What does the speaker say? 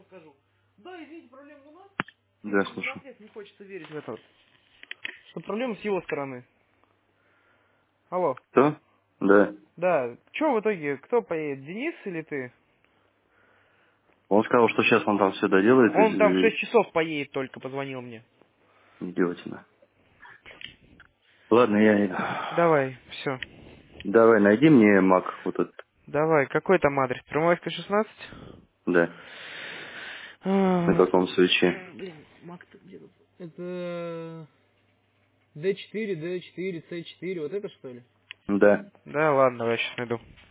скажу. Да, извините, проблема у нас. Да, слушаю. Не хочется верить в это. Что проблема с его стороны. Алло. Кто? Да. Да, что в итоге, кто поедет, Денис или ты? Он сказал, что сейчас он там все доделает Он там в 6 и часов поедет только, позвонил мне. идиотина. Ладно, Давай, все. Давай, найди мне Мак вот этот. Давай, какой там адрес? Первомайская 16? Да. На А, каком свече? Блин, Мак-то где тут? Это D4, D4, C4, вот это что ли? Да. Да, ладно, давай сейчас найду.